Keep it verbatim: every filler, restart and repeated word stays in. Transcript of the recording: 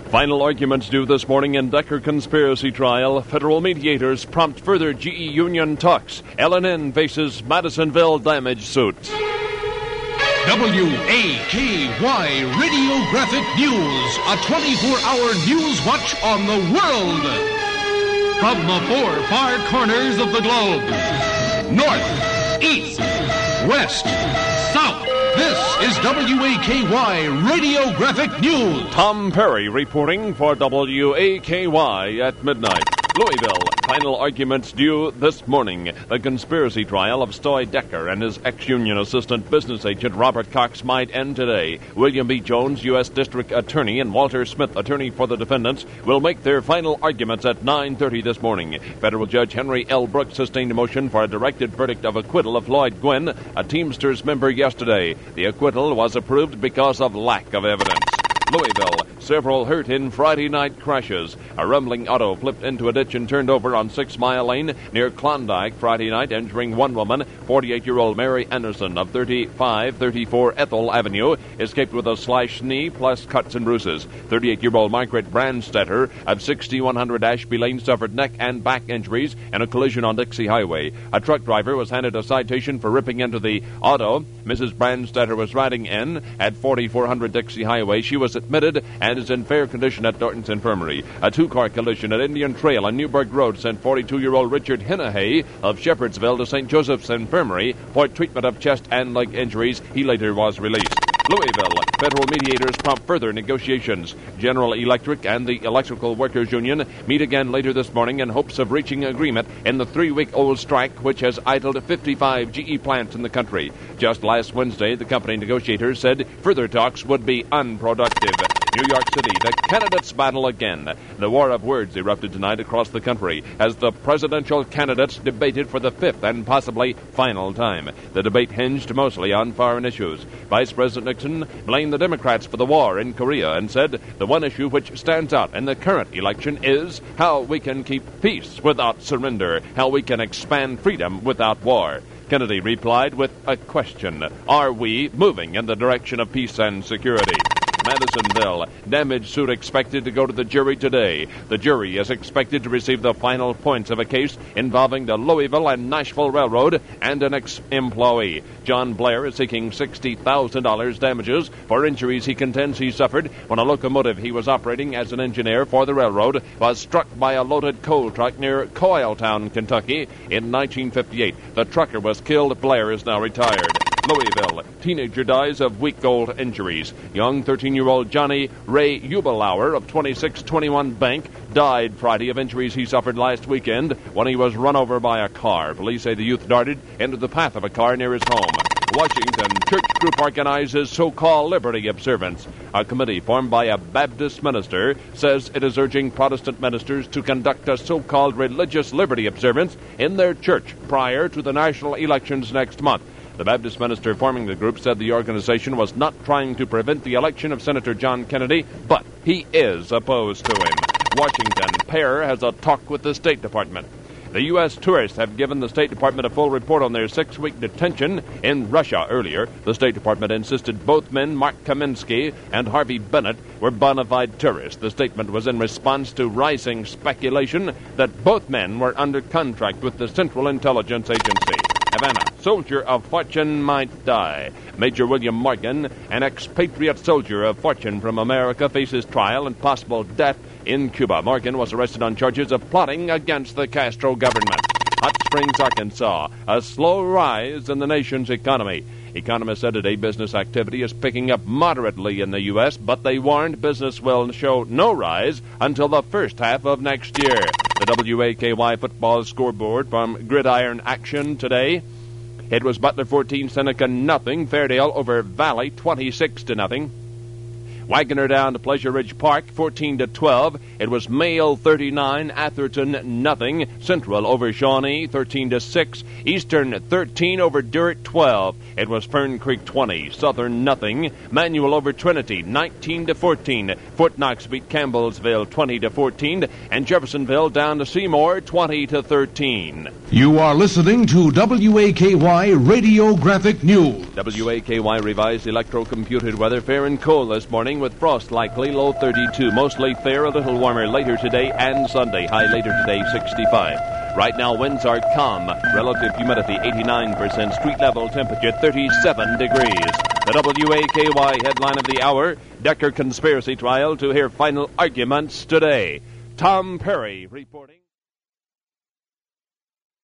Final arguments due this morning in Decker conspiracy trial. Federal mediators prompt further G E union talks. L N N faces Madisonville damage suit. W A K Y Radiographic News, a twenty-four hour news watch on the world. From the four far corners of the globe. North, east, west, south. This is W A K Y Radiographic News. Tom Perry reporting for W A K Y at midnight. Louisville, final arguments due this morning. The conspiracy trial of Stoy Decker and his ex-union assistant business agent Robert Cox might end today. William B. Jones, U S District Attorney, and Walter Smith, attorney for the defendants, will make their final arguments at nine thirty this morning. Federal Judge Henry L. Brooks sustained a motion for a directed verdict of acquittal of Lloyd Gwynn, a Teamsters member, yesterday. The acquittal was approved because of lack of evidence. Louisville, several hurt in Friday night crashes. A rumbling auto flipped into a ditch and turned over on Six Mile Lane near Klondike Friday night, injuring one woman. forty-eight-year-old Mary Anderson of thirty-five thirty-four Ethel Avenue escaped with a slashed knee plus cuts and bruises. thirty-eight-year-old Margaret Brandstetter of sixty-one hundred Ashby Lane suffered neck and back injuries in a collision on Dixie Highway. A truck driver was handed a citation for ripping into the auto Missus Brandstetter was riding in at forty-four hundred Dixie Highway. She was admitted and is in fair condition at Norton's Infirmary. A two-car collision at Indian Trail on Newburgh Road sent forty-two-year-old Richard Hinahay of Shepherdsville to Saint Joseph's Infirmary for treatment of chest and leg injuries. He later was released. Louisville, federal mediators prompt further negotiations. General Electric and the Electrical Workers Union meet again later this morning in hopes of reaching agreement in the three-week-old strike which has idled fifty-five G E plants in the country. Just last Wednesday, the company negotiators said further talks would be unproductive. New York City, the candidates battle again. The war of words erupted tonight across the country as the presidential candidates debated for the fifth and possibly final time. The debate hinged mostly on foreign issues. Vice President Nixon blamed the Democrats for the war in Korea and said the one issue which stands out in the current election is how we can keep peace without surrender, how we can expand freedom without war. Kennedy replied with a question: are we moving in the direction of peace and security? Madisonville, damage suit expected to go to the jury today. The jury is expected to receive the final points of a case involving the Louisville and Nashville Railroad and an ex-employee. John Blair is seeking sixty thousand dollars damages for injuries he contends he suffered when a locomotive he was operating as an engineer for the railroad was struck by a loaded coal truck near Coyltown, Kentucky in nineteen fifty-eight. The trucker was killed. Blair is now retired. Louisville, teenager dies of week-old injuries. Young thirteen-year-old Johnny Ray Ubelauer of twenty-six twenty-one Bank died Friday of injuries he suffered last weekend when he was run over by a car. Police say the youth darted into the path of a car near his home. Washington, church group organizes so-called Liberty observance. A committee formed by a Baptist minister says it is urging Protestant ministers to conduct a so-called religious liberty observance in their church prior to the national elections next month. The Baptist minister forming the group said the organization was not trying to prevent the election of Senator John Kennedy, but he is opposed to him. Washington, Pear has a talk with the State Department. The U S tourists have given the State Department a full report on their six-week detention in Russia earlier. The State Department insisted both men, Mark Kaminsky and Harvey Bennett, were bona fide tourists. The statement was in response to rising speculation that both men were under contract with the Central Intelligence Agency. Havana, soldier of fortune might die. Major William Morgan, an expatriate soldier of fortune from America, faces trial and possible death in Cuba. Morgan was arrested on charges of plotting against the Castro government. Hot Springs, Arkansas, a slow rise in the nation's economy. Economists said today business activity is picking up moderately in the U S, but they warned business will show no rise until the first half of next year. The W A K Y football scoreboard from Gridiron Action today. It was Butler fourteen, Seneca nothing. Fairdale over Valley twenty-six to nothing. Wagoner down to Pleasure Ridge Park fourteen to twelve. It was Mail thirty-nine, Atherton nothing. Central over Shawnee thirteen to six. Eastern thirteen over Durrett twelve. It was Fern Creek twenty, Southern nothing. Manual over Trinity nineteen to fourteen. Fort Knox beat Campbellsville twenty to fourteen, and Jeffersonville down to Seymour twenty to thirteen. You are listening to W A K Y Radiographic News. W A K Y revised electro-computed weather, fair and cold this morning. Spring with frost likely, low thirty-two. Mostly fair, a little warmer later today and Sunday. High later today, sixty-five. Right now, winds are calm. Relative humidity, eighty-nine percent. Street level temperature, thirty-seven degrees. The W A K Y headline of the hour, Decker conspiracy trial to hear final arguments today. Tom Perry reporting.